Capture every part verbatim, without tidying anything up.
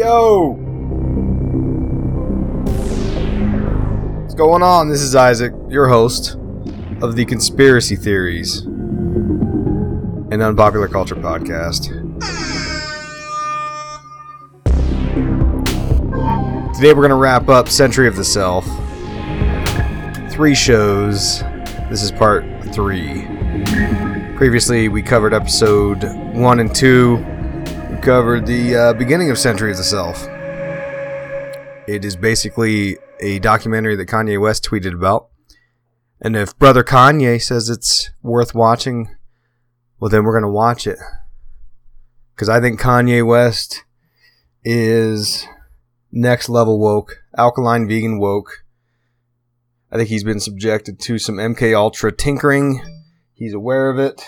Yo! What's going on? This is Isaac, your host of the Conspiracy Theories, an Unpopular Culture podcast. Today we're going to wrap up Century of the Self. Three shows. This is part three. Previously we covered episode one and two. We covered the uh, beginning of Century of the Self. It is basically a documentary that Kanye West tweeted about. And if Brother Kanye says it's worth watching, well then we're going to watch it. Because I think Kanye West is next level woke, alkaline vegan woke. I think he's been subjected to some M K Ultra tinkering. He's aware of it.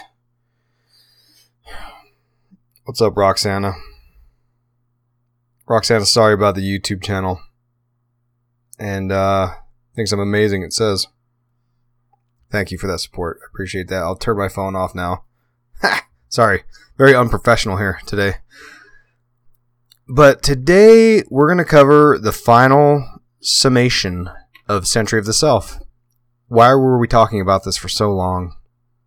What's up, Roxana? Roxana, sorry about the YouTube channel. And uh, thinks I'm amazing, it says. Thank you for that support. I appreciate that. I'll turn my phone off now. Ha! Sorry. Very unprofessional here today. But today we're going to cover the final summation of Century of the Self. Why were we talking about this for so long?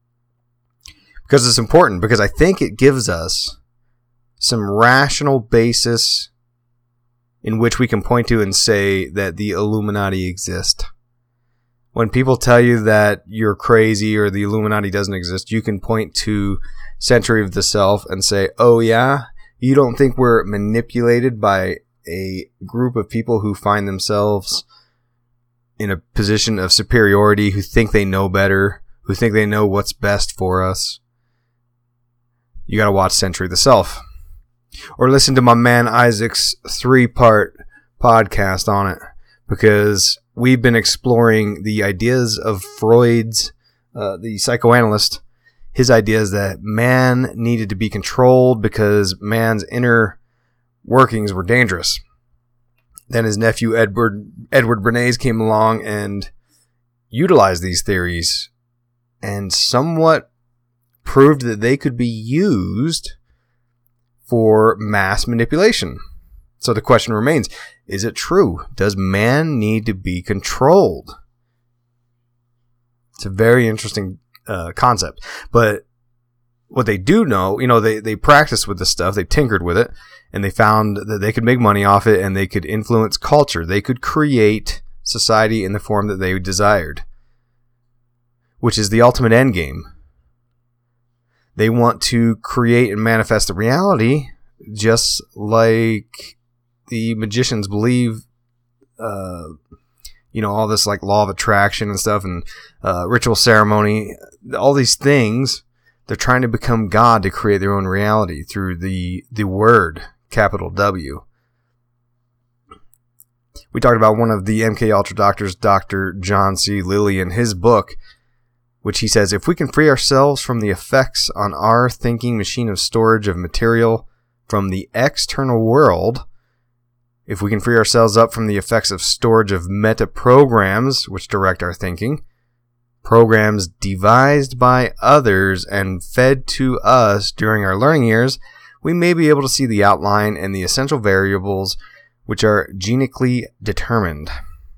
Because it's important. Because I think it gives us some rational basis in which we can point to and say that the Illuminati exist. When people tell you that you're crazy or the Illuminati doesn't exist, you can point to Century of the Self and say, oh yeah, you don't think we're manipulated by a group of people who find themselves in a position of superiority, who think they know better, who think they know what's best for us? You gotta watch Century of the Self. Or listen to my man Isaac's three-part podcast on it. Because we've been exploring the ideas of Freud's, uh, the psychoanalyst, his ideas that man needed to be controlled because man's inner workings were dangerous. Then his nephew Edward Edward Bernays came along and utilized these theories and somewhat proved that they could be used for mass manipulation. So the question remains, is it true? Does man need to be controlled? It's a very interesting uh, concept. But what they do know, you know, they, they practiced with this stuff, they tinkered with it, and they found that they could make money off it and they could influence culture. They could create society in the form that they desired, which is the ultimate end game. They want to create and manifest the reality just like the magicians believe, uh, you know, all this like law of attraction and stuff and uh, ritual ceremony, all these things. They're trying to become God to create their own reality through the, the word, capital W. We talked about one of the M K Ultra doctors, Doctor John C. Lilly, in his book, which he says, if we can free ourselves from the effects on our thinking machine of storage of material from the external world, if we can free ourselves up from the effects of storage of meta programs which direct our thinking, programs devised by others and fed to us during our learning years, we may be able to see the outline and the essential variables which are genetically determined.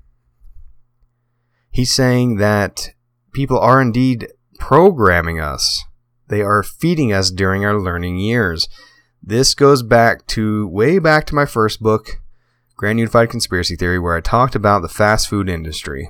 He's saying that people are indeed programming us. They are feeding us during our learning years. This goes back to, way back to my first book, Grand Unified Conspiracy Theory, where I talked about the fast food industry.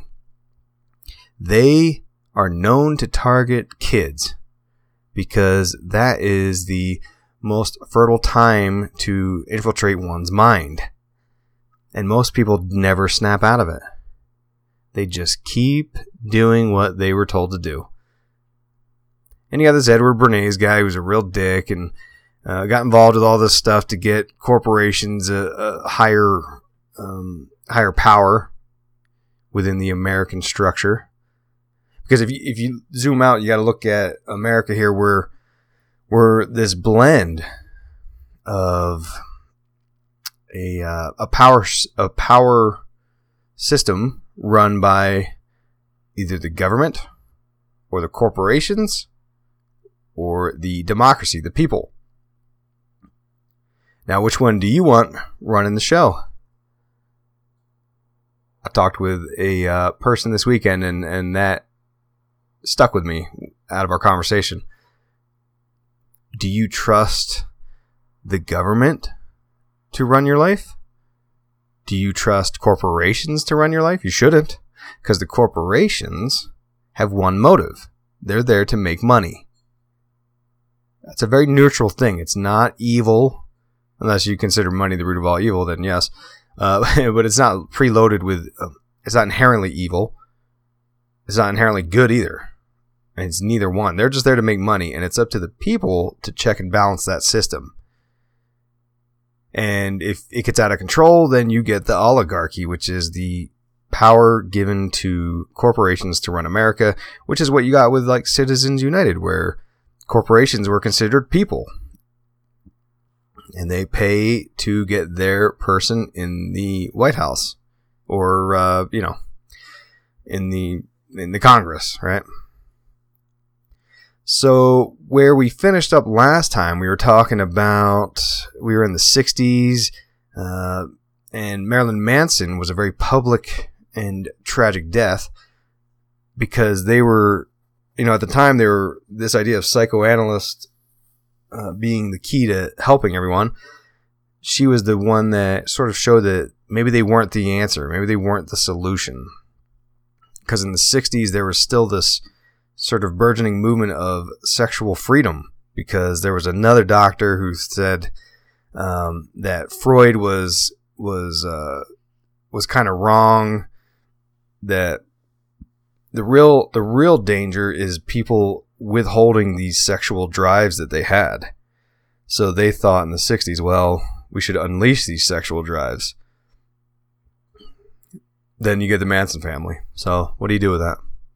They are known to target kids because that is the most fertile time to infiltrate one's mind. And most people never snap out of it. They just keep doing what they were told to do. And you got this Edward Bernays guy who's a real dick and uh, got involved with all this stuff to get corporations a, a higher, um, higher power within the American structure. Because if you, if you zoom out, you got to look at America here, where we're this blend of a uh, a power a power system run by either the government or the corporations or the democracy, the people. Now, which one do you want running the show? I talked with a uh, person this weekend, and, and that stuck with me out of our conversation. Do you trust the government to run your life? Do you trust corporations to run your life? You shouldn't, because the corporations have one motive. They're there to make money. That's a very neutral thing. It's not evil, unless you consider money the root of all evil, then yes. Uh, but it's not preloaded with, uh, it's not inherently evil. It's not inherently good either. And it's neither one. They're just there to make money, and it's up to the people to check and balance that system. And if it gets out of control, then you get the oligarchy, which is the power given to corporations to run America, which is what you got with like Citizens United, where corporations were considered people. And they pay to get their person in the White House or, uh, you know, in the in the Congress, right? So where we finished up last time, we were talking about, we were in the sixties, uh, and Marilyn Manson was a very public and tragic death because they were, you know, at the time they were, this idea of psychoanalysts Uh, being the key to helping everyone, she was the one that sort of showed that maybe they weren't the answer, maybe they weren't the solution. Because in the sixties, there was still this sort of burgeoning movement of sexual freedom, because there was another doctor who said um, that Freud was was uh, was kind of wrong. That the real the real danger is people withholding these sexual drives that they had. So they thought in the sixties, well, we should unleash these sexual drives. Then you get the Manson family. So what do you do with that?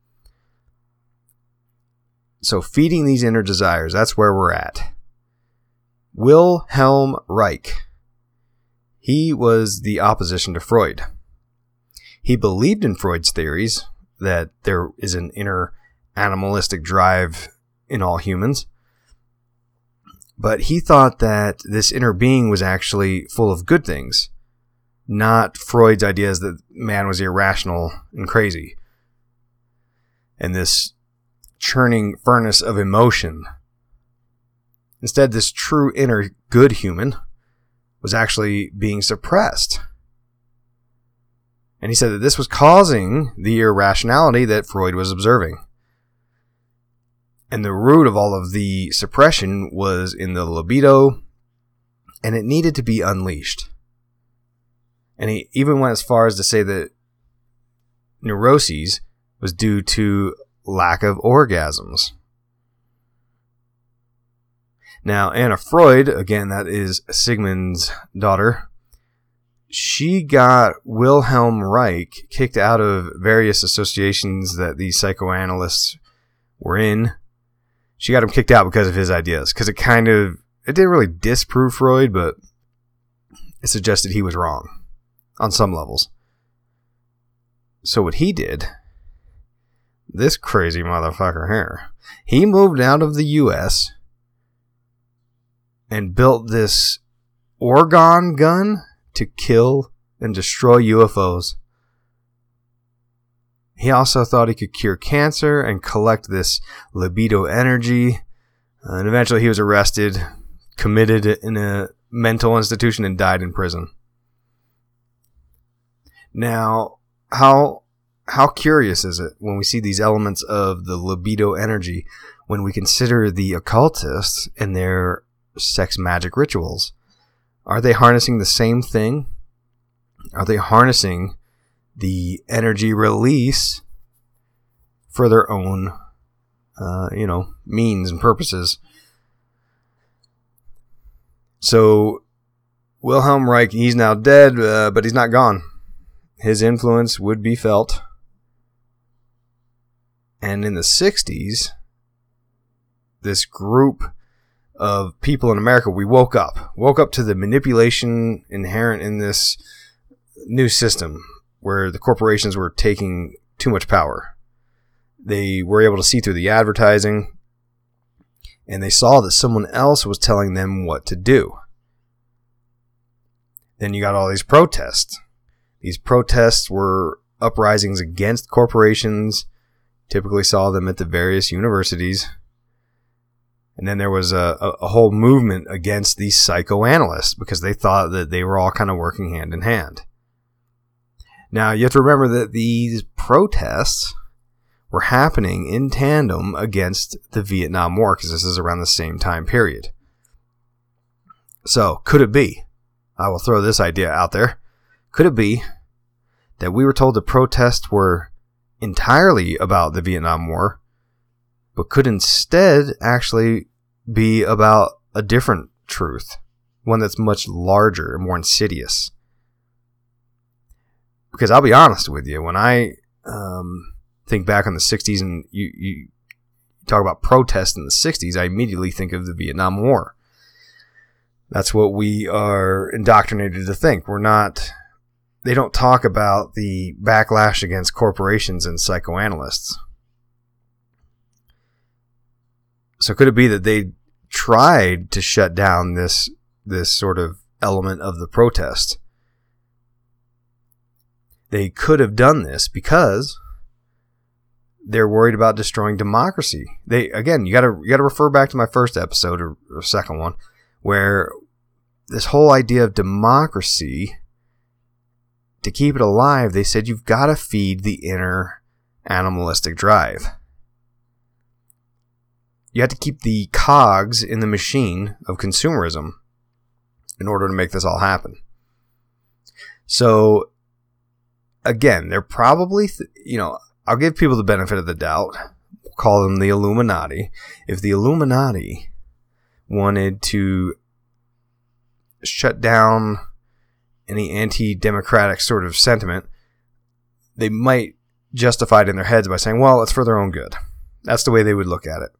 So feeding these inner desires, that's where we're at. Wilhelm Reich. He was the opposition to Freud. He believed in Freud's theories that there is an inner animalistic drive in all humans. But he thought that this inner being was actually full of good things, not Freud's ideas that man was irrational and crazy. And this churning furnace of emotion. Instead, this true inner good human was actually being suppressed. And he said that this was causing the irrationality that Freud was observing. And the root of all of the suppression was in the libido, and it needed to be unleashed. And he even went as far as to say that neuroses was due to lack of orgasms. Now, Anna Freud, again, that is Sigmund's daughter, she got Wilhelm Reich kicked out of various associations that these psychoanalysts were in. She got him kicked out because of his ideas, because it kind of, it didn't really disprove Freud, but it suggested he was wrong on some levels. So what he did, this crazy motherfucker here, he moved out of the U S and built this orgone gun to kill and destroy U F Os. He also thought he could cure cancer and collect this libido energy. Uh, and eventually he was arrested, committed in a mental institution, and died in prison. Now, how how curious is it when we see these elements of the libido energy when we consider the occultists and their sex magic rituals? Are they harnessing the same thing? Are they harnessing the energy release for their own, uh, you know, means and purposes? So, Wilhelm Reich, he's now dead, uh, but he's not gone. His influence would be felt. And in the sixties, this group of people in America, we woke up. Woke up to the manipulation inherent in this new system where the corporations were taking too much power. They were able to see through the advertising, and they saw that someone else was telling them what to do. Then you got all these protests. These protests were uprisings against corporations. Typically saw them at the various universities. And then there was a, a, a whole movement against these psychoanalysts because they thought that they were all kind of working hand in hand. Now, you have to remember that these protests were happening in tandem against the Vietnam War because this is around the same time period. So, could it be, I will throw this idea out there, could it be that we were told the protests were entirely about the Vietnam War, but could instead actually be about a different truth, one that's much larger and more insidious? Because I'll be honest with you, when I um, think back on the sixties and you, you talk about protests in the sixties, I immediately think of the Vietnam War. That's what we are indoctrinated to think. We're not, they don't talk about the backlash against corporations and psychoanalysts. So could it be that they tried to shut down this this sort of element of the protest? They could have done this because they're worried about destroying democracy. They again, you got to you got to refer back to my first episode or, or second one, where this whole idea of democracy, to keep it alive, they said you've got to feed the inner animalistic drive. You have to keep the cogs in the machine of consumerism in order to make this all happen. So, again, they're probably, th- you know, I'll give people the benefit of the doubt. We'll call them the Illuminati. If the Illuminati wanted to shut down any anti-democratic sort of sentiment, they might justify it in their heads by saying, well, it's for their own good. That's the way they would look at it.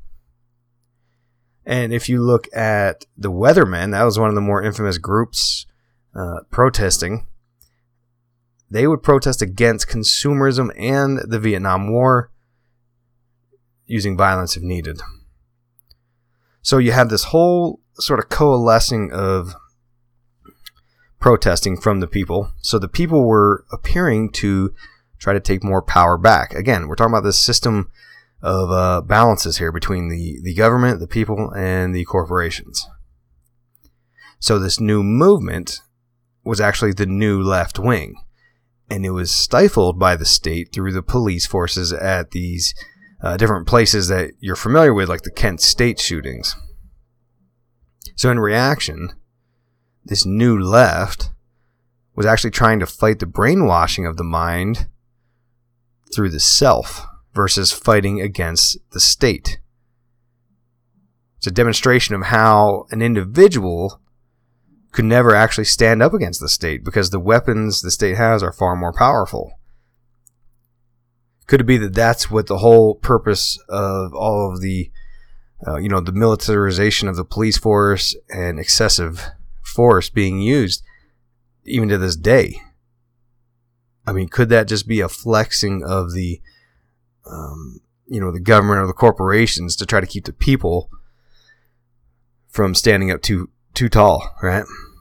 And if you look at the Weathermen, that was one of the more infamous groups uh, protesting. They would protest against consumerism and the Vietnam War, using violence if needed. So you have this whole sort of coalescing of protesting from the people. So the people were appearing to try to take more power back. Again, we're talking about this system of uh, balances here between the, the government, the people, and the corporations. So this new movement was actually the new left wing, and it was stifled by the state through the police forces at these uh, different places that you're familiar with, like the Kent State shootings. So in reaction, this new left was actually trying to fight the brainwashing of the mind through the self versus fighting against the state. It's a demonstration of how an individual could never actually stand up against the state because the weapons the state has are far more powerful. Could it be that that's what the whole purpose of all of the, uh, you know, the militarization of the police force and excessive force being used even to this day? I mean, could that just be a flexing of the Um, you know, the government or the corporations to try to keep the people from standing up too too tall, right?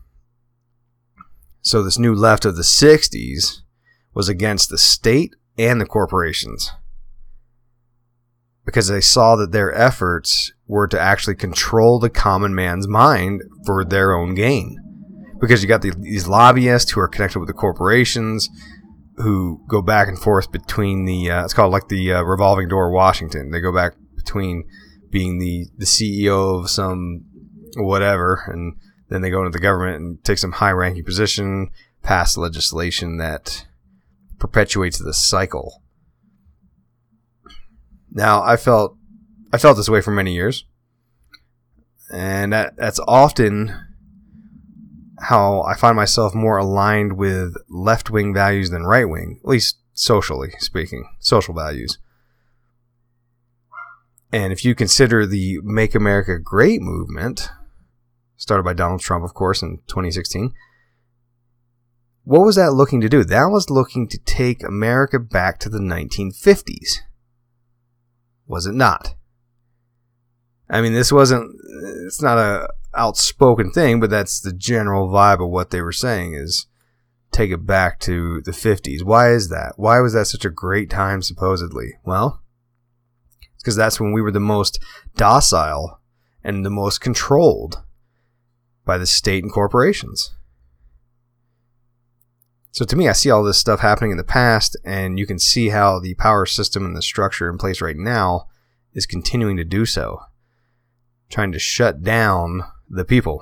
So this new left of the sixties was against the state and the corporations because they saw that their efforts were to actually control the common man's mind for their own gain. Because you got the, these lobbyists who are connected with the corporations, who go back and forth between the, uh, it's called like the uh, revolving door Washington. They go back between being the, the C E O of some whatever, and then they go into the government and take some high-ranking position, pass legislation that perpetuates this cycle. Now, I felt, I felt this way for many years, and that, that's often how I find myself more aligned with left-wing values than right-wing, at least socially speaking, social values. And if you consider the Make America Great movement, started by Donald Trump, of course, in twenty sixteen, what was that looking to do? That was looking to take America back to the nineteen fifties. Was it not? I mean, this wasn't, it's not a, outspoken thing, but that's the general vibe of what they were saying is take it back to the fifties. Why is that? Why was that such a great time, supposedly? Well, it's because that's when we were the most docile and the most controlled by the state and corporations. So to me, I see all this stuff happening in the past, and you can see how the power system and the structure in place right now is continuing to do so, trying to shut down the people.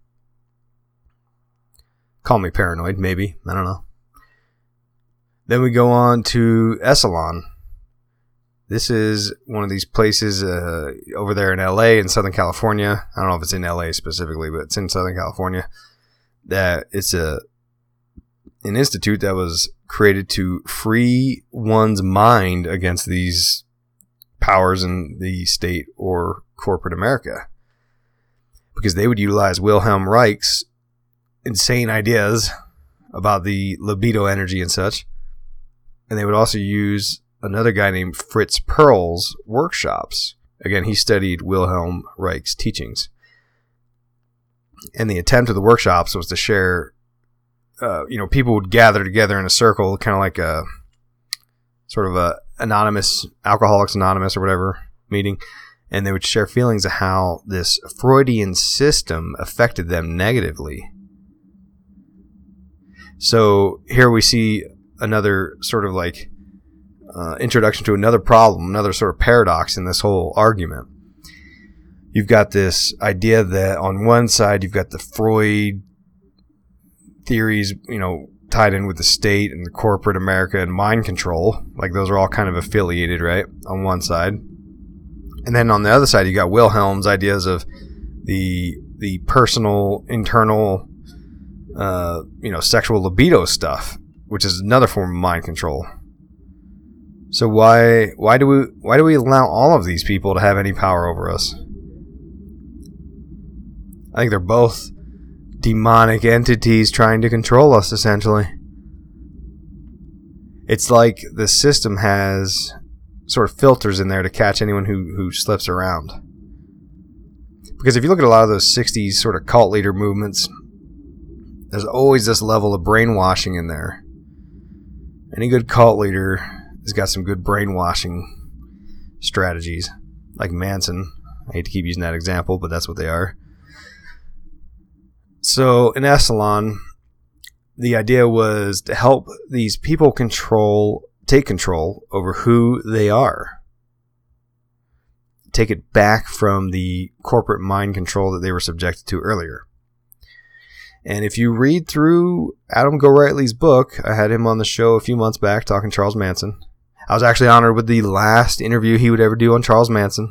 Call me paranoid, maybe. I don't know. Then we go on to Esalen. This is one of these places uh, over there in L A in Southern California. I don't know if it's in L A specifically, but it's in Southern California. That it's a an institute that was created to free one's mind against these powers in the state or corporate America, because they would utilize Wilhelm Reich's insane ideas about the libido energy and such, and they would also use another guy named Fritz Perls' workshops. Again, he studied Wilhelm Reich's teachings, and the attempt of the workshops was to share uh, you know, people would gather together in a circle, kind of like a sort of a anonymous Alcoholics Anonymous or whatever meeting, and they would share feelings of how this Freudian system affected them negatively. So here we see another sort of like uh, introduction to another problem, another sort of paradox in this whole argument. You've got this idea that on one side you've got the Freud theories, you know, tied in with the state and the corporate America and mind control. Like those are all kind of affiliated, right? On one side. And then on the other side, you got Wilhelm's ideas of the the personal, internal, uh, you know, sexual libido stuff, which is another form of mind control. So why why do we why do we allow all of these people to have any power over us? I think they're both demonic entities trying to control us, essentially. It's like the system has sort of filters in there to catch anyone who, who slips around. Because if you look at a lot of those sixties sort of cult leader movements, there's always this level of brainwashing in there. Any good cult leader has got some good brainwashing strategies, like Manson. I hate to keep using that example, but that's what they are. So in Esalen, the idea was to help these people control, take control over who they are. Take it back from the corporate mind control that they were subjected to earlier. And if you read through Adam Gorightly's book, I had him on the show a few months back talking Charles Manson. I was actually honored with the last interview he would ever do on Charles Manson.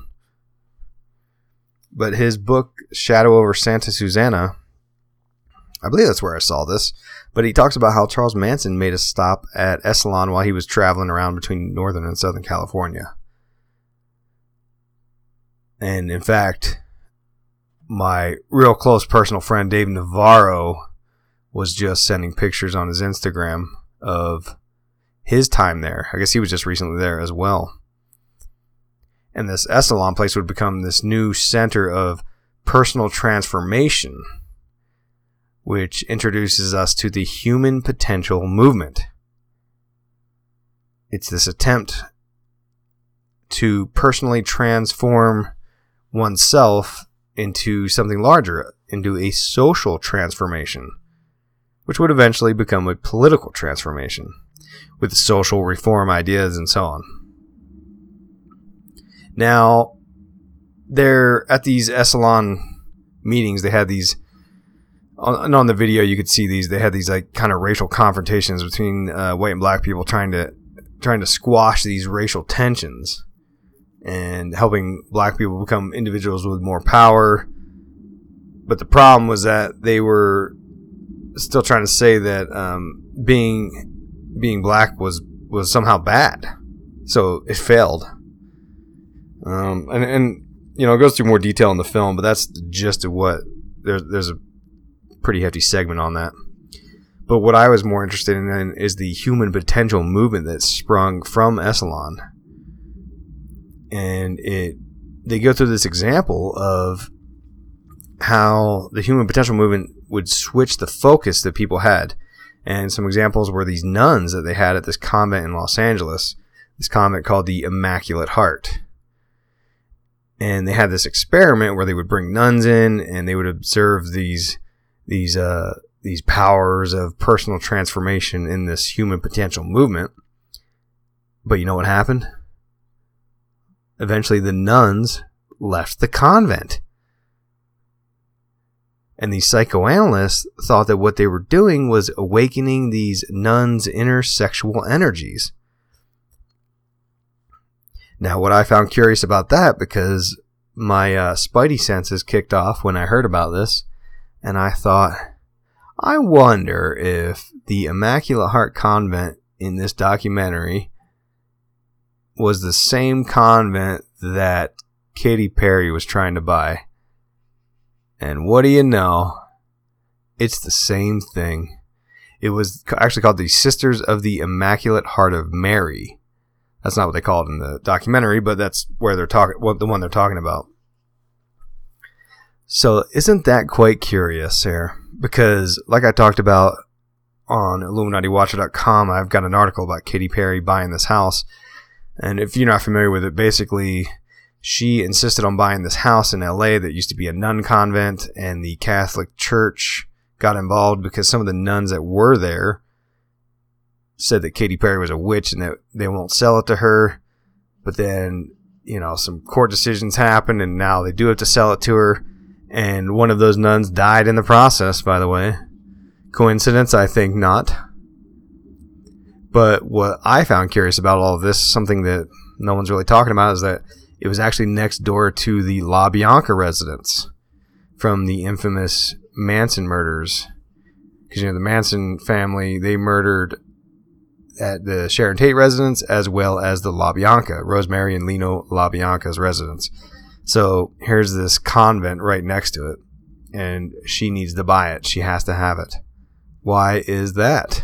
But his book, Shadow over Santa Susana, I believe that's where I saw this, but he talks about how Charles Manson made a stop at Esalen while he was traveling around between Northern and Southern California. And in fact, my real close personal friend Dave Navarro was just sending pictures on his Instagram of his time there. I guess he was just recently there as well. And this Esalen place would become this new center of personal transformation, which introduces us to the human potential movement. It's this attempt to personally transform oneself into something larger, into a social transformation, which would eventually become a political transformation, with social reform ideas and so on. Now, they're at these Esalen meetings, they had these, and on the video you could see these, they had these like kind of racial confrontations between uh, white and black people trying to trying to squash these racial tensions and helping black people become individuals with more power. But the problem was that they were still trying to say that um, being being black was, was somehow bad. So it failed. Um, and, and, you know, it goes through more detail in the film, but that's the gist of what, there's, there's a pretty hefty segment on that. But what I was more interested in is the human potential movement that sprung from Esalen. And it, they go through this example of how the human potential movement would switch the focus that people had. And some examples were these nuns that they had at this convent in Los Angeles, this convent called the Immaculate Heart. And they had this experiment where they would bring nuns in and they would observe these these uh, these powers of personal transformation in this human potential movement. But you know what happened? Eventually the nuns left the convent. And these psychoanalysts thought that what they were doing was awakening these nuns' inner sexual energies. Now, what I found curious about that, because my uh, spidey senses kicked off when I heard about this, and I thought, I wonder if the Immaculate Heart Convent in this documentary was the same convent that Katy Perry was trying to buy. And what do you know? It's the same thing. It was actually called the Sisters of the Immaculate Heart of Mary. That's not what they call it in the documentary, but that's where they're talking. Well, the one they're talking about. So, isn't that quite curious, Sarah? Because, like I talked about on Illuminati Watcher dot com, I've got an article about Katy Perry buying this house. And if you're not familiar with it, basically, she insisted on buying this house in L A that used to be a nun convent, and the Catholic Church got involved because some of the nuns that were there said that Katy Perry was a witch and that they won't sell it to her. But then, you know, some court decisions happened, and now they do have to sell it to her. And one of those nuns died in the process, by the way. Coincidence? I think not. But what I found curious about all of this, something that no one's really talking about, is that it was actually next door to the La Bianca residence from the infamous Manson murders. Because, you know, the Manson family, they murdered at the Sharon Tate residence as well as the La Bianca, Rosemary and Leno LaBianca's residence. So here's this convent right next to it, and she needs to buy it. She has to have it. Why is that?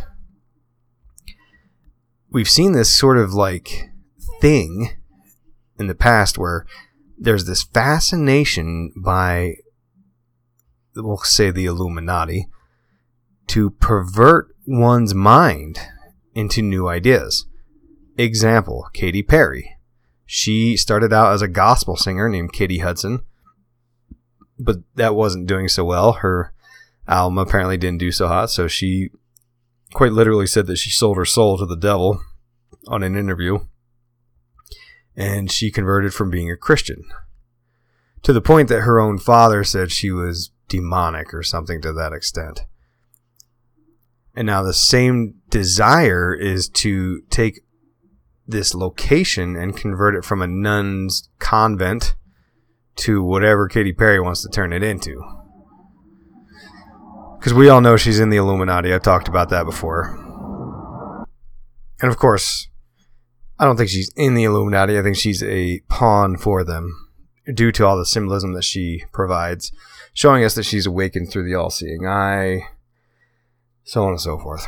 We've seen this sort of like thing in the past where there's this fascination by, we'll say, the Illuminati to pervert one's mind into new ideas. Example, Katy Perry. She started out as a gospel singer named Katy Hudson, but that wasn't doing so well. Her album apparently didn't do so hot, so she quite literally said that she sold her soul to the devil on an interview, and she converted from being a Christian to the point that her own father said she was demonic or something to that extent. And now the same desire is to take this location and convert it from a nun's convent to whatever Katy Perry wants to turn it into. Because we all know she's in the Illuminati. I've talked about that before. And of course, I don't think she's in the Illuminati. I think she's a pawn for them due to all the symbolism that she provides, showing us that she's awakened through the all-seeing eye, so on and so forth.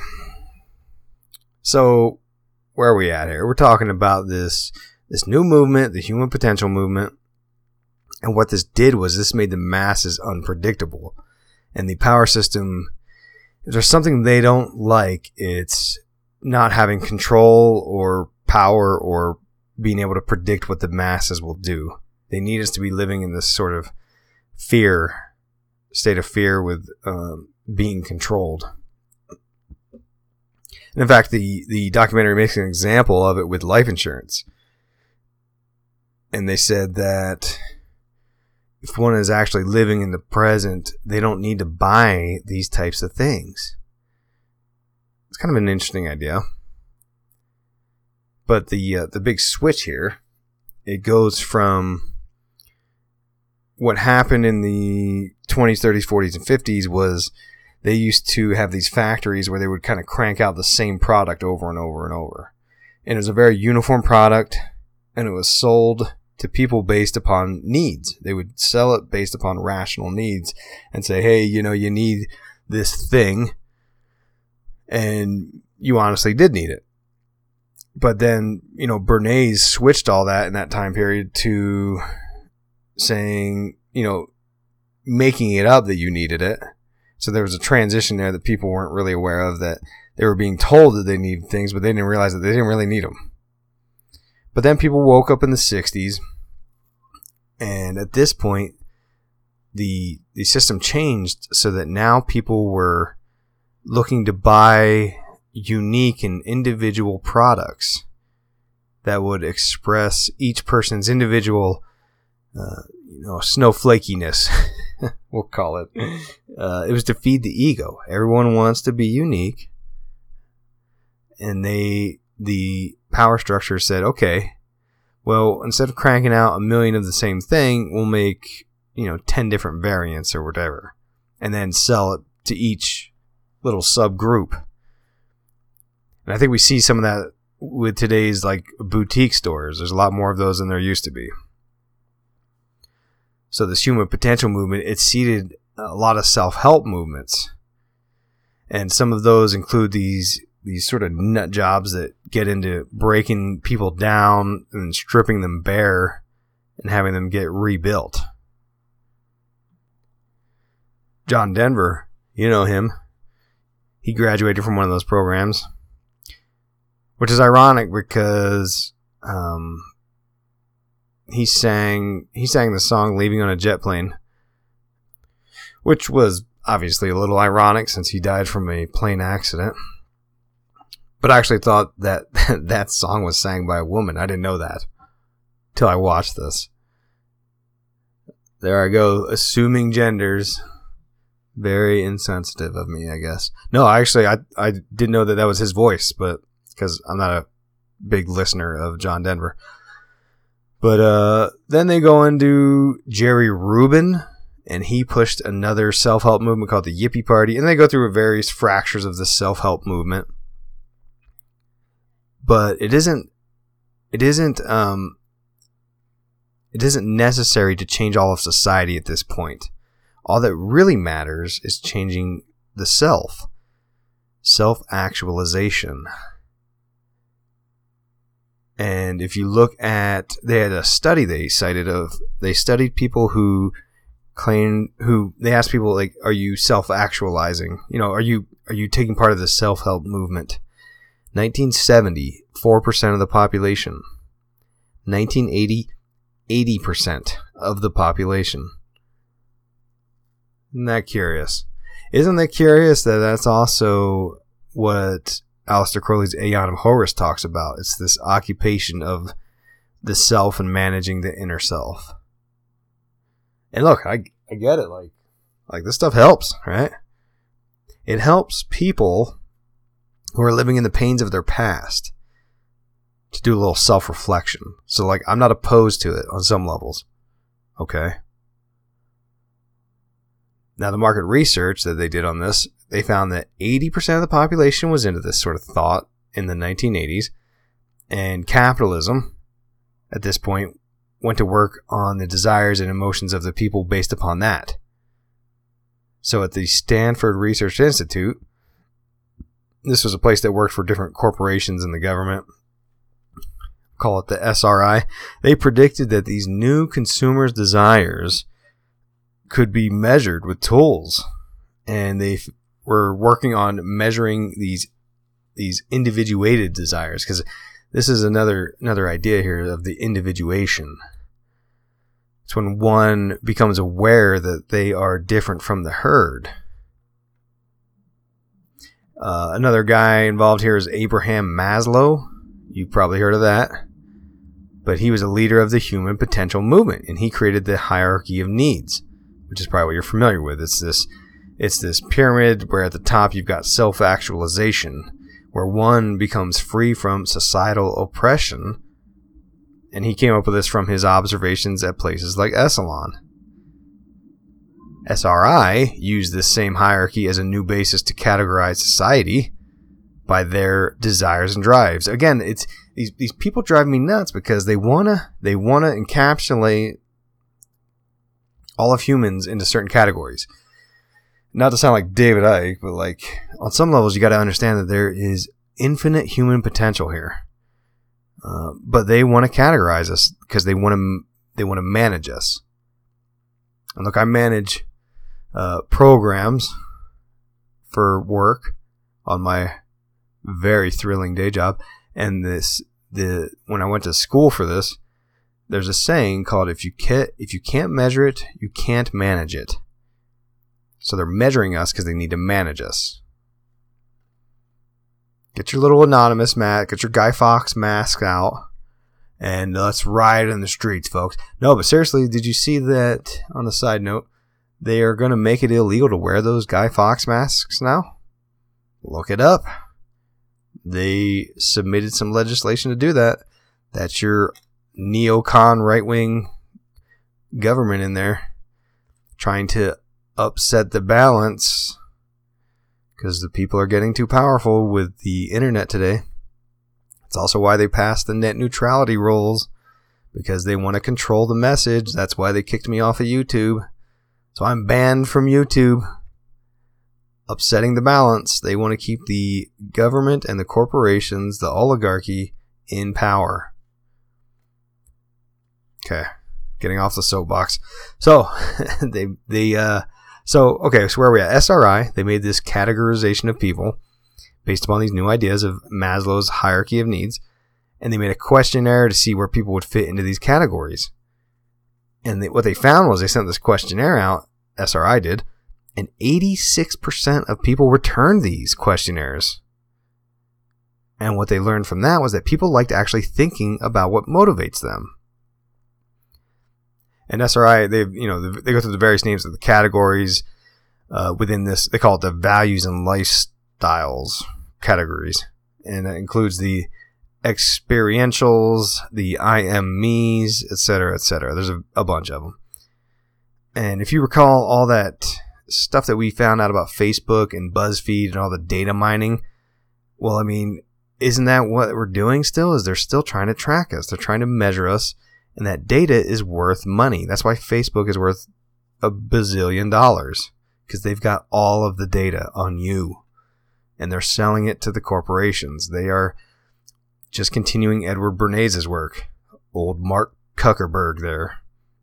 So, where are we at here? We're talking about this this new movement, the human potential movement. And what this did was this made the masses unpredictable. And the power system, if there's something they don't like, it's not having control or power or being able to predict what the masses will do. They need us to be living in this sort of fear, state of fear with um, being controlled. And in fact, the, the documentary makes an example of it with life insurance. And they said that if one is actually living in the present, they don't need to buy these types of things. It's kind of an interesting idea. But the uh, the big switch here, it goes from what happened in the twenties, thirties, forties, and fifties was they used to have these factories where they would kind of crank out the same product over and over and over. And it was a very uniform product, and it was sold to people based upon needs. They would sell it based upon rational needs and say, hey, you know, you need this thing, and you honestly did need it. But then, you know, Bernays switched all that in that time period to saying, you know, making it up that you needed it. So there was a transition there that people weren't really aware of, that they were being told that they needed things, but they didn't realize that they didn't really need them. But then people woke up in the sixties, and at this point, the the system changed so that now people were looking to buy unique and individual products that would express each person's individual, uh, you know, snowflakiness. We'll call it. Uh, it was to feed the ego. Everyone wants to be unique, and they the power structure said, okay, well, instead of cranking out a million of the same thing, we'll make, you know, ten different variants or whatever, and then sell it to each little subgroup. And I think we see some of that with today's like boutique stores. There's a lot more of those than there used to be. So this human potential movement, it seeded a lot of self-help movements. And some of those include these these sort of nut jobs that get into breaking people down and stripping them bare and having them get rebuilt. John Denver, you know him. He graduated from one of those programs, which is ironic because um, he sang he sang the song "Leaving on a Jet Plane," which was obviously a little ironic since he died from a plane accident. But I actually thought that that song was sang by a woman. I didn't know that till I watched this. There I go, assuming genders. Very insensitive of me, I guess. No, actually, I I didn't know that that was his voice, but because I'm not a big listener of John Denver. But uh, then they go into Jerry Rubin, and he pushed another self-help movement called the Yippie Party, and they go through various fractures of the self-help movement. But it isn't, it isn't, um, it isn't necessary to change all of society at this point. All that really matters is changing the self, self-actualization. And if you look at, they had a study they cited of, they studied people who claimed, who, they asked people like, are you self-actualizing? You know, are you, are you taking part of the self-help movement? nineteen seventy, four percent of the population. nineteen eighty, eighty percent of the population. Isn't that curious? Isn't that curious that that's also what Aleister Crowley's Aeon of Horus talks about? It's this occupation of the self and managing the inner self. And look, I I get it. Like, like this stuff helps, right? It helps people who are living in the pains of their past to do a little self-reflection. So, like, I'm not opposed to it on some levels. Okay? Now, the market research that they did on this, they found that eighty percent of the population was into this sort of thought in the nineteen eighties. And capitalism, at this point, went to work on the desires and emotions of the people based upon that. So at the Stanford Research Institute, this was a place that worked for different corporations in the government. Call it the S R I. They predicted that these new consumers' desires could be measured with tools. And they f- were working on measuring these these individuated desires. Because this is another another idea here of the individuation. It's when one becomes aware that they are different from the herd. Uh, another guy involved here is Abraham Maslow. You've probably heard of that. But he was a leader of the human potential movement, and he created the hierarchy of needs, which is probably what you're familiar with. It's this, it's this pyramid where at the top you've got self-actualization, where one becomes free from societal oppression. And he came up with this from his observations at places like Esalen. S R I used this same hierarchy as a new basis to categorize society by their desires and drives. Again, it's these these people drive me nuts because they wanna they wanna encapsulate all of humans into certain categories. Not to sound like David Icke, but like on some levels you got to understand that there is infinite human potential here. Uh, but they want to categorize us because they want to they want to manage us. And look, I manage uh, programs for work on my very thrilling day job. And this, the when I went to school for this, there's a saying called if you can't if you can't measure it, you can't manage it. So they're measuring us because they need to manage us. Get your little anonymous mask, get your Guy Fawkes mask out, and let's riot in the streets, folks. No, but seriously, did you see that, on a side note, they are going to make it illegal to wear those Guy Fawkes masks now? Look it up. They submitted some legislation to do that. That's your neocon right-wing government in there trying to upset the balance because the people are getting too powerful with the internet today. It's also why they passed the net neutrality rules, because they want to control the message. That's why they kicked me off of YouTube. So I'm banned from YouTube. Upsetting the balance. They want to keep the government and the corporations, the oligarchy, in power. Okay, getting off the soapbox. So they they uh so okay, so where are we at? S R I, they made this categorization of people based upon these new ideas of Maslow's hierarchy of needs, and they made a questionnaire to see where people would fit into these categories. And they, what they found was they sent this questionnaire out, S R I did, and eighty-six percent of people returned these questionnaires. And what they learned from that was that people liked actually thinking about what motivates them. And S R I, they you know they go through the various names of the categories uh, within this. They call it the values and lifestyles categories, and that includes the experientials, the I am me's, et cetera, et cetera. There's a, a bunch of them. And if you recall all that stuff that we found out about Facebook and BuzzFeed and all the data mining, well, I mean, isn't that what we're doing still? Is they're still trying to track us. They're trying to measure us. And that data is worth money. That's why Facebook is worth a bazillion dollars. Because they've got all of the data on you. And they're selling it to the corporations. They are just continuing Edward Bernays' work. Old Mark Zuckerberg there.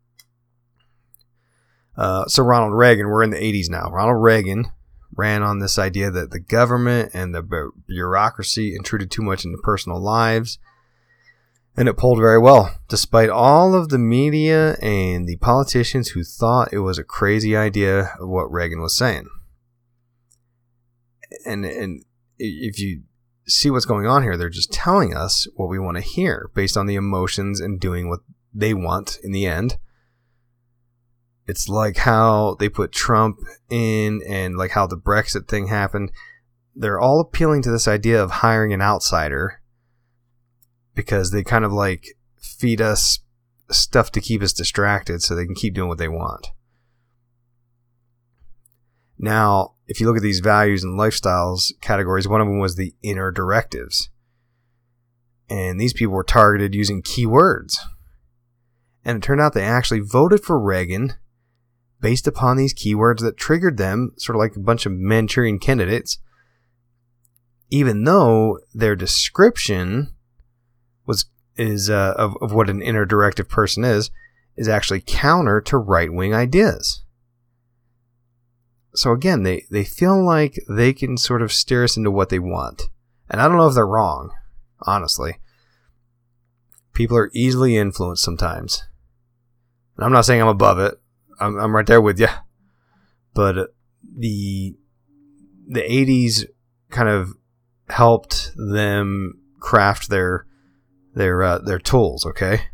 Uh, so Ronald Reagan, we're in the eighties now. Ronald Reagan ran on this idea that the government and the bureaucracy intruded too much into personal lives. And it pulled very well, despite all of the media and the politicians who thought it was a crazy idea of what Reagan was saying. And and if you see what's going on here, they're just telling us what we want to hear based on the emotions and doing what they want in the end. It's like how they put Trump in and like how the Brexit thing happened. They're all appealing to this idea of hiring an outsider because they kind of like feed us stuff to keep us distracted so they can keep doing what they want. Now, if you look at these values and lifestyles categories, one of them was the inner directives. And these people were targeted using keywords. And it turned out they actually voted for Reagan based upon these keywords that triggered them, sort of like a bunch of Manchurian candidates, even though their description was is uh, of, of what an inner directive person is, is actually counter to right-wing ideas. So again, they, they feel like they can sort of steer us into what they want. And I don't know if they're wrong, honestly. People are easily influenced sometimes. And I'm not saying I'm above it. I'm, I'm right there with you. But the the eighties kind of helped them craft their their uh, their tools, okay?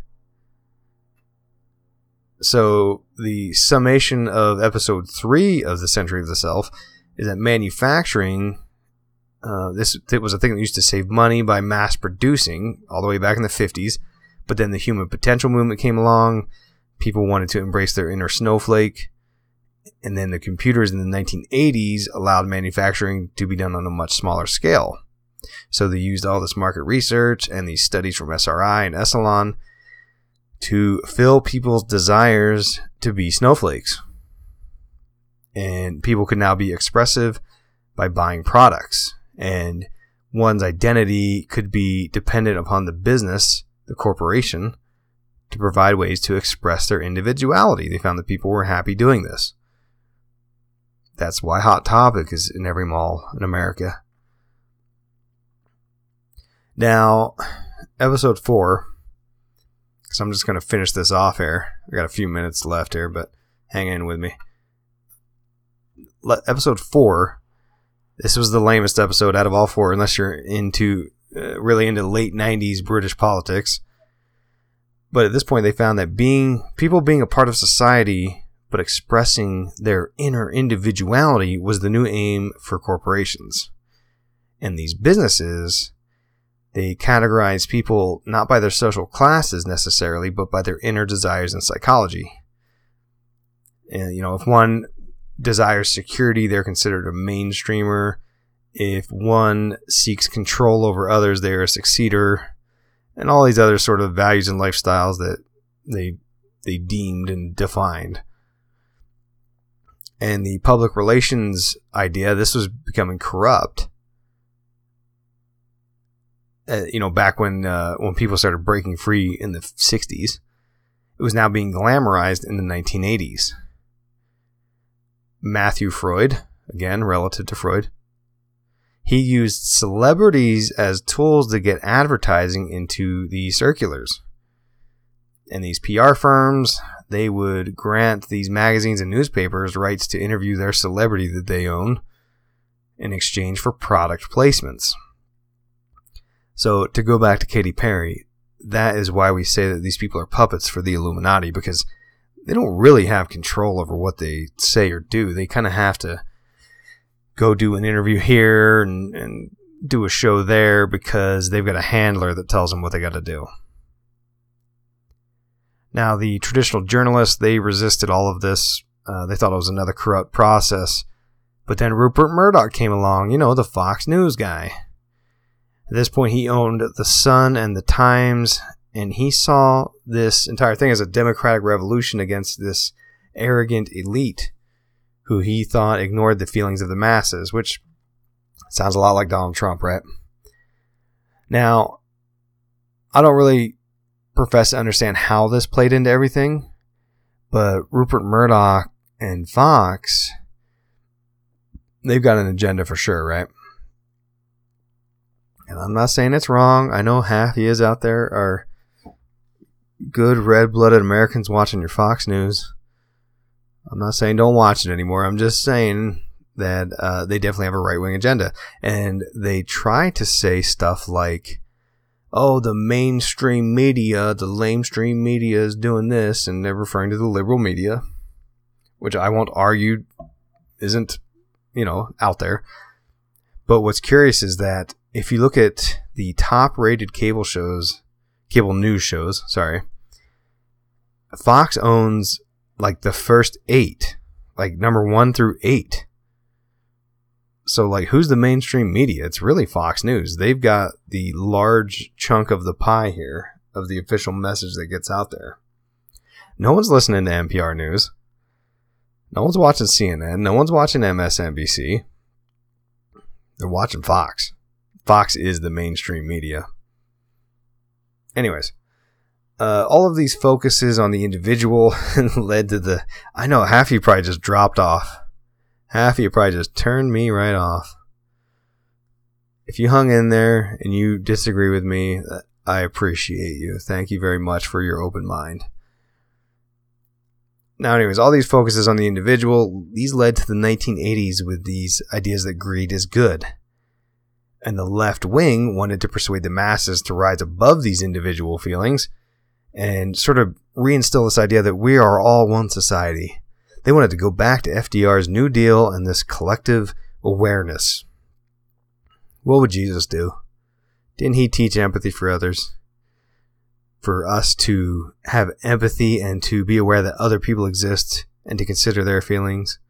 So the summation of episode three of the Century of the Self is that manufacturing, uh, this it was a thing that used to save money by mass producing all the way back in the fifties. But then the human potential movement came along. People wanted to embrace their inner snowflake. And then the computers in the nineteen eighties allowed manufacturing to be done on a much smaller scale. So they used all this market research and these studies from S R I and Esalen to fill people's desires to be snowflakes. And people could now be expressive by buying products. And one's identity could be dependent upon the business, the corporation, to provide ways to express their individuality. They found that people were happy doing this. that's why Hot Topic is in every mall in America. Now, episode four, because I'm just going to finish this off here. I got a few minutes left here, but hang in with me. Le- episode four, this was the lamest episode out of all four, unless you're into uh, really into late nineties British politics. But at this point, they found that being people being a part of society but expressing their inner individuality was the new aim for corporations. And these businesses, they categorize people not by their social classes necessarily, but by their inner desires and psychology. And, you know, if one desires security, they're considered a mainstreamer. If one seeks control over others, they're a succeeder. And all these other sort of values and lifestyles that they they deemed and defined. And the public relations idea, this was becoming corrupt. Uh, you know, back when uh, when people started breaking free in the sixties, it was now being glamorized in the nineteen eighties. Matthew Freud, again, relative to Freud, he used celebrities as tools to get advertising into the circulars. And these P R firms, they would grant these magazines and newspapers rights to interview their celebrity that they own in exchange for product placements. So to go back to Katy Perry, that is why we say that these people are puppets for the Illuminati, because they don't really have control over what they say or do. They kind of have to go do an interview here and, and do a show there because they've got a handler that tells them what they got to do. Now, the traditional journalists, they resisted all of this. Uh, they thought it was another corrupt process. But then Rupert Murdoch came along, you know, the Fox News guy. At this point, he owned the Sun and the Times, and he saw this entire thing as a democratic revolution against this arrogant elite who he thought ignored the feelings of the masses, which sounds a lot like Donald Trump, right? Now, I don't really profess to understand how this played into everything, but Rupert Murdoch and Fox, they've got an agenda for sure, right? And I'm not saying it's wrong. I know half of yous out there are good red-blooded Americans watching your Fox News. I'm not saying don't watch it anymore. I'm just saying that uh, they definitely have a right-wing agenda. And they try to say stuff like, oh, the mainstream media, the lamestream media is doing this, and they're referring to the liberal media, which I won't argue isn't, you know, out there. But what's curious is that if you look at the top-rated cable shows, cable news shows, sorry, Fox owns like the first eight, like number one through eight. So like, who's the mainstream media? It's really Fox News. They've got the large chunk of the pie here of the official message that gets out there. No one's listening to N P R News. No one's watching C N N. No one's watching M S N B C. They're watching Fox. Fox is the mainstream media. Anyways, uh, all of these focuses on the individual led to the... I know half of you probably just dropped off. Half of you probably just turned me right off. If you hung in there and you disagree with me, I appreciate you. Thank you very much for your open mind. Now, anyways, all these focuses on the individual, these led to the nineteen eighties with these ideas that greed is good. And the left wing wanted to persuade the masses to rise above these individual feelings and sort of reinstill this idea that we are all one society. They wanted to go back to F D R's New Deal and this collective awareness. What would Jesus do? Didn't he teach empathy for others? For us to have empathy and to be aware that other people exist and to consider their feelings.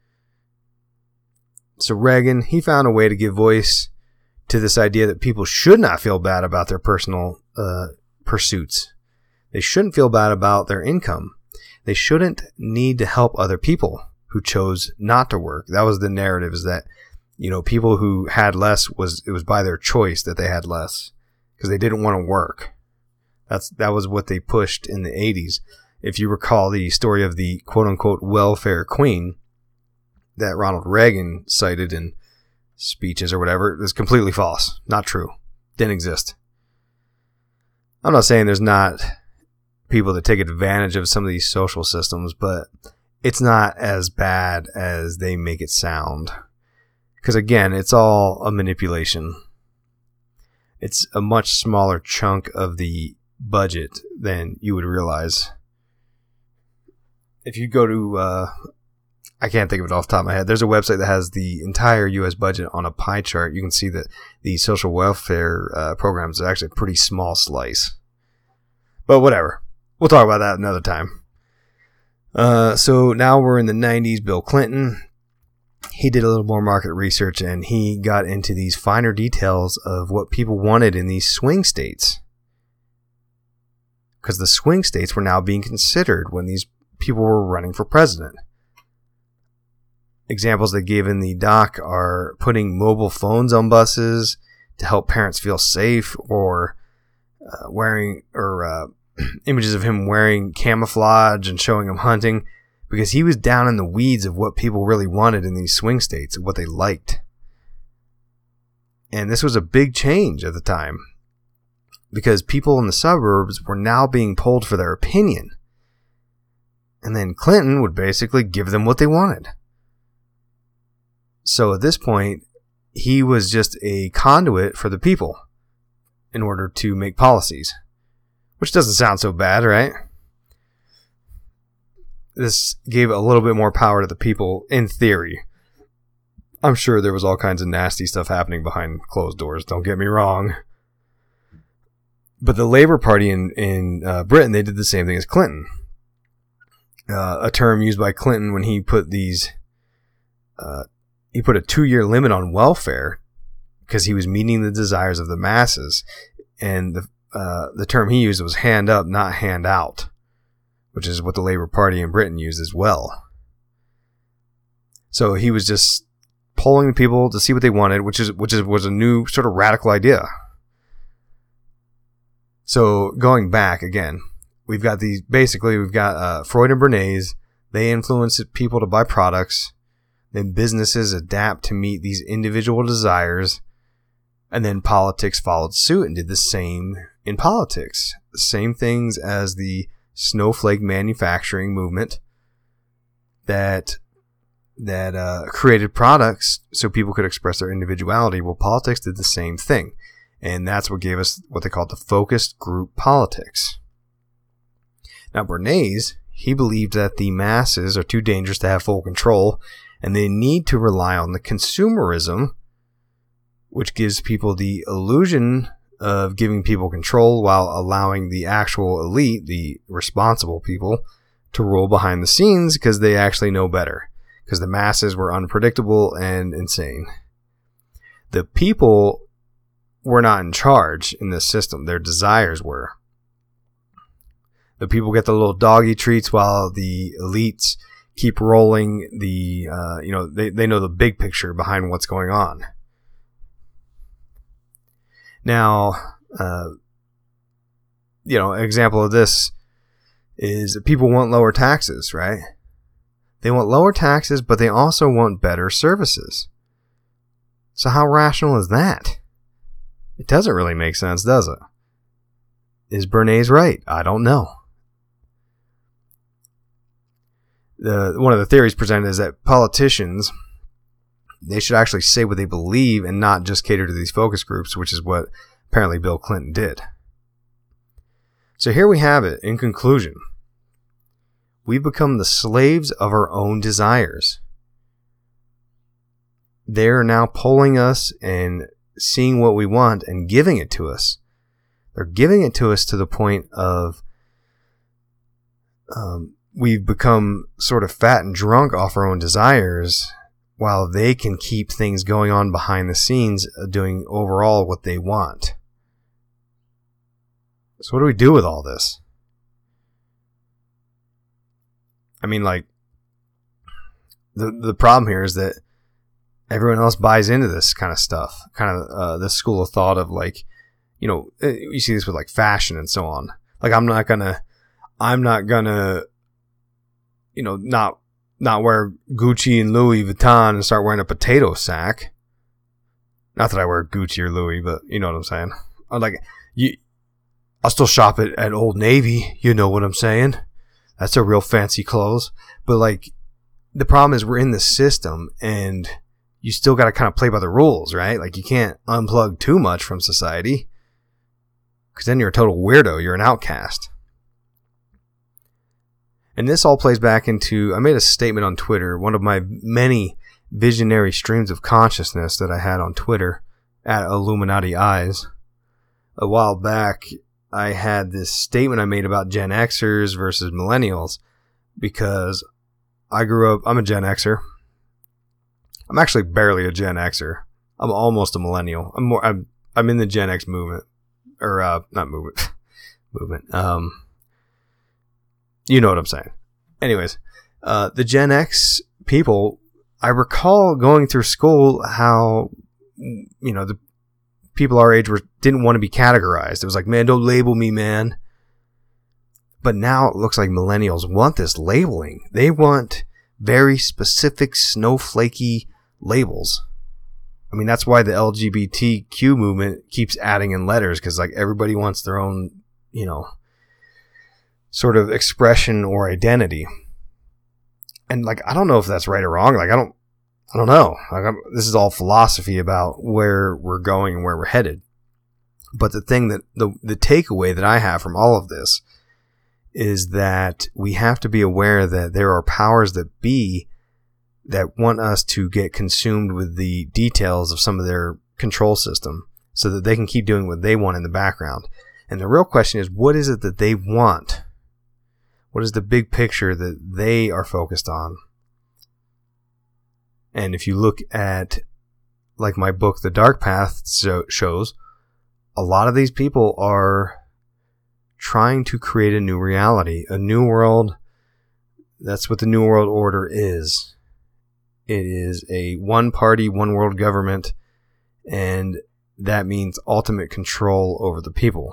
So Reagan, he found a way to give voice to this idea that people should not feel bad about their personal uh, pursuits. They shouldn't feel bad about their income. They shouldn't need to help other people who chose not to work. That was the narrative, is that, you know, people who had less, was it was by their choice that they had less because they didn't want to work. That's that was what they pushed in the eighties. If you recall the story of the quote-unquote welfare queen, that Ronald Reagan cited in speeches or whatever is completely false. Not true. Didn't exist. I'm not saying there's not people that take advantage of some of these social systems, but it's not as bad as they make it sound. Because again, it's all a manipulation. It's a much smaller chunk of the budget than you would realize. If you go to, uh, I can't think of it off the top of my head, there's a website that has the entire U S budget on a pie chart. You can see that the social welfare uh, programs are actually a pretty small slice. But whatever. We'll talk about that another time. Uh, so now we're in the nineties. Bill Clinton, he did a little more market research and he got into these finer details of what people wanted in these swing states. Because the swing states were now being considered when these people were running for president. Examples they give in the doc are putting mobile phones on buses to help parents feel safe, or uh, wearing or uh, images of him wearing camouflage and showing him hunting, because he was down in the weeds of what people really wanted in these swing states, what they liked. And this was a big change at the time, because people in the suburbs were now being polled for their opinion. And then Clinton would basically give them what they wanted. So at this point, he was just a conduit for the people in order to make policies. Which doesn't sound so bad, right? This gave a little bit more power to the people in theory. I'm sure there was all kinds of nasty stuff happening behind closed doors, don't get me wrong. But the Labour Party in, in uh, Britain, they did the same thing as Clinton. Uh, a term used by Clinton when he put these... Uh, he put a two-year limit on welfare because he was meeting the desires of the masses. And the uh, the term he used was hand up, not hand out, which is what the Labour Party in Britain used as well. So he was just polling the people to see what they wanted, which is which is was a new sort of radical idea. So going back again, we've got these, basically we've got uh, Freud and Bernays. They influenced people to buy products. Then businesses adapt to meet these individual desires. And then politics followed suit and did the same in politics. The same things as the snowflake manufacturing movement that that uh, created products so people could express their individuality. Well, politics did the same thing. And that's what gave us what they called the focused group politics. Now, Bernays, he believed that the masses are too dangerous to have full control, and they need to rely on the consumerism, which gives people the illusion of giving people control while allowing the actual elite, the responsible people, to roll behind the scenes because they actually know better. Because the masses were unpredictable and insane. The people were not in charge in this system. Their desires were. The people get the little doggy treats while the elites keep rolling the, uh, you know, they, they know the big picture behind what's going on. Now, uh, you know, an example of this is that people want lower taxes, right? They want lower taxes, but they also want better services. So how rational is that? It doesn't really make sense, does it? Is Bernays right? I don't know. The, one of the theories presented is that politicians, they should actually say what they believe and not just cater to these focus groups, which is what apparently Bill Clinton did. So here we have it. In conclusion, we've become the slaves of our own desires. They're now pulling us and seeing what we want and giving it to us. They're giving it to us to the point of um, we've become sort of fat and drunk off our own desires, while they can keep things going on behind the scenes, doing overall what they want. So what do we do with all this? I mean, like, the the problem here is that everyone else buys into this kind of stuff, kind of uh, this school of thought of, like, you know, you see this with like fashion and so on. Like, I'm not gonna, I'm not gonna, you know, not not wear Gucci and Louis Vuitton and start wearing a potato sack. Not that I wear Gucci or Louis, but you know what I'm saying. I'm like, you, I'll still shop at, at Old Navy. You know what I'm saying? That's a real fancy clothes. But like, the problem is we're in the system and you still got to kind of play by the rules, right? Like you can't unplug too much from society because then you're a total weirdo. You're an outcast. And this all plays back into, I made a statement on Twitter, one of my many visionary streams of consciousness that I had on Twitter at Illuminati Eyes. A while back, I had this statement I made about Gen Xers versus millennials because I grew up, I'm a Gen Xer. I'm actually barely a Gen Xer. I'm almost a millennial. I'm more, I'm, I'm in the Gen X movement. Or, uh, not movement. movement. Um, You know what I'm saying. Anyways, uh, the Gen X people, I recall going through school how, you know, the people our age were didn't want to be categorized. It was like, man, don't label me, man. But now it looks like millennials want this labeling. They want very specific snowflakey labels. I mean, that's why the L G B T Q movement keeps adding in letters, because like everybody wants their own, you know, sort of expression or identity. And like, I don't know if that's right or wrong. Like, I don't, I don't know. Like, I'm, this is all philosophy about where we're going and where we're headed. But the thing that the, the takeaway that I have from all of this is that we have to be aware that there are powers that be that want us to get consumed with the details of some of their control system so that they can keep doing what they want in the background. And the real question is, what is it that they want? What is the big picture that they are focused on? And if you look at, like my book, The Dark Path so, shows, a lot of these people are trying to create a new reality, a new world. That's what the New World Order is. It is a one-party, one-world government, and that means ultimate control over the people.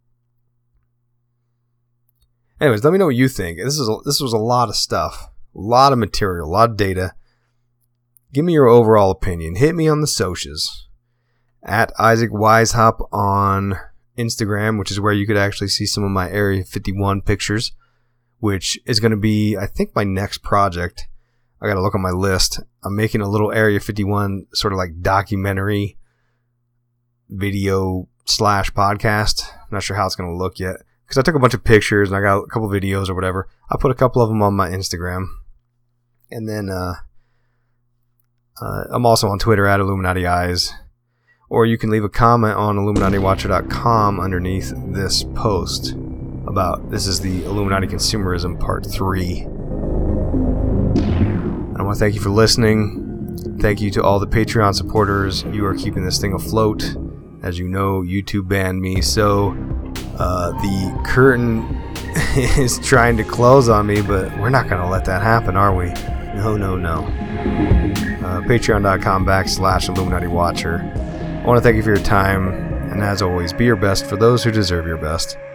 Anyways, let me know what you think. This is a, this was a lot of stuff, a lot of material, a lot of data. Give me your overall opinion. Hit me on the socials at Isaac Weishaupt on Instagram, which is where you could actually see some of my Area fifty-one pictures, which is going to be, I think, my next project. I got to look on my list. I'm making a little Area fifty-one sort of like documentary video slash podcast. I'm not sure how it's going to look yet, because I took a bunch of pictures and I got a couple videos or whatever. I put a couple of them on my Instagram. And then uh, uh, I'm also on Twitter at Illuminati Eyes. Or you can leave a comment on Illuminati Watcher dot com underneath this post about, this is the Illuminati Consumerism Part three. I want to thank you for listening. Thank you to all the Patreon supporters. You are keeping this thing afloat. As you know, YouTube banned me, so uh, the curtain is trying to close on me, but we're not going to let that happen, are we? No, no, no. Uh, Patreon.com backslash Illuminati Watcher. I want to thank you for your time, and as always, be your best for those who deserve your best.